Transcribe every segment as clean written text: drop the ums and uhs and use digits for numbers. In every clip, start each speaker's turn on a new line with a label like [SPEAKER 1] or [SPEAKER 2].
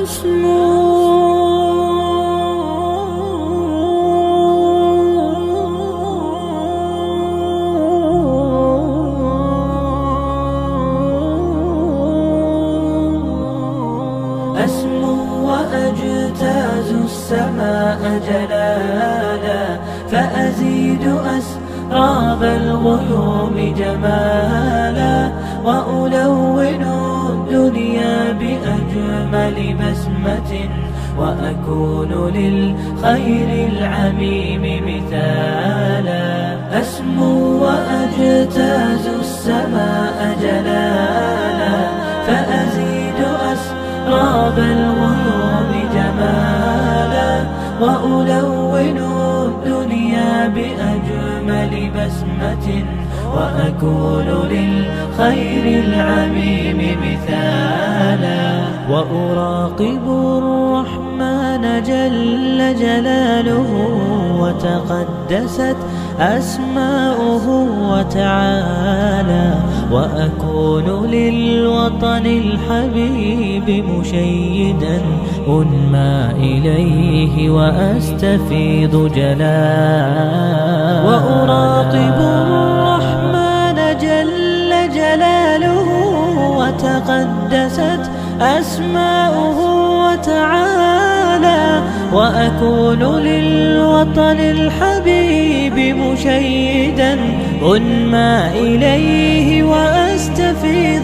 [SPEAKER 1] أسمو وأجتاز السماء جلالا، فأزيد أسراب الغيوم جمالا، وألون الدنيا بأجمل بسمة، وأكون للخير العميم مثالا. أسمو وأجتاز السماء جلالا، فأزيد أسراب الغيوم جمالا، وألون الدنيا بأجمل بسمة، وأكون للخير العميم مثالا. وأراقب الرحمن جل جلاله، وتقدست أسماؤه وتعالى، وأكون للوطن الحبيب مشيدا أنمى إليه وأستفيض جلالا. وأراقب الرحمن جل جلاله، وتقدست أسماؤه وتعالى، وأكون للوطن الحبيب مشيدا أنمى إليه وأستفيض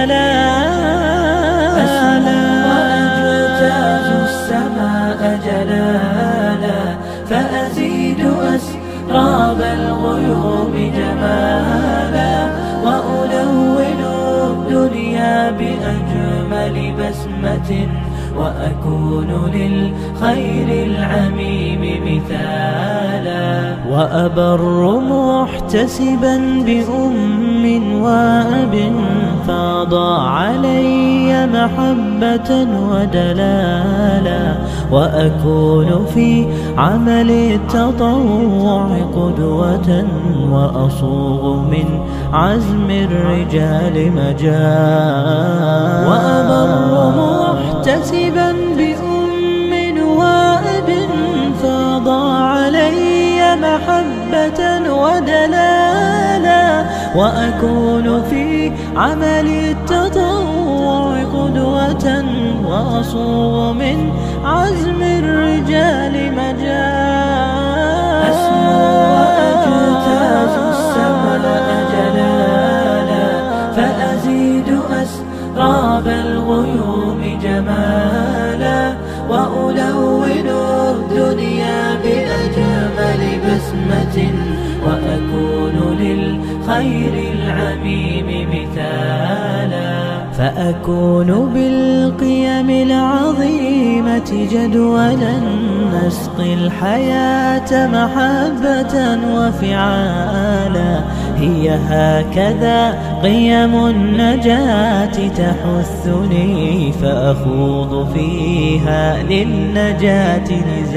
[SPEAKER 1] جلالا. وأجتاز السماء جلالا، فأزيد أسراب الغيوم جمالا، وألون الدنيا بأجمل بسمة، وأكون للخير العميم مثالا. وأبر محتسبا بأم وأب، فاض علي محبة ودلالا، وأكون في عمل التطوع قدوة، وأصوغ من عزم الرجال مجالا. وأبر محتسبا بأم وأب، فاض علي محبة ودلالا، وأكون في عمل التطوع قدوة، وأصوغ من عزم الرجال مجالا. أسمو وأجتاز السماء جلالا، فأزيد أسراب الغيوم جمالا، وألون الدنيا بأجمل بسمة، وأكون للخير العميم مثالا. فأكون بالقيم العظيمة جدولا، نسقي الحياة محبة وفعالا. هي هكذا قيم النجاة تحثني، فأخوض فيها للنجاة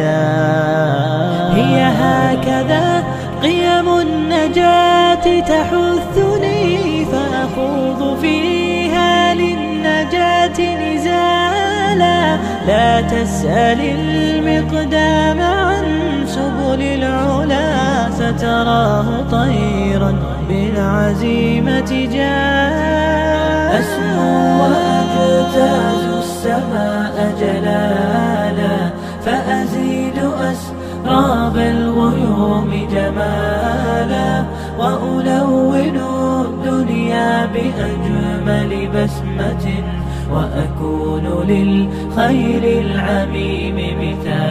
[SPEAKER 1] نزالا. هي هكذا قيم النجاة تحثني، فأخوض فيها للنجاة نزالا. لا تسأل المقدام عن سبل العلا، ستراه طيرا بالعزيمة جاء. أسمو وأجتاز السماء جلالا، فأزيد أسراب الغيوم جمالا، وألون الدنيا بأجمل بسمة، وأكون للخير العميم مثالا.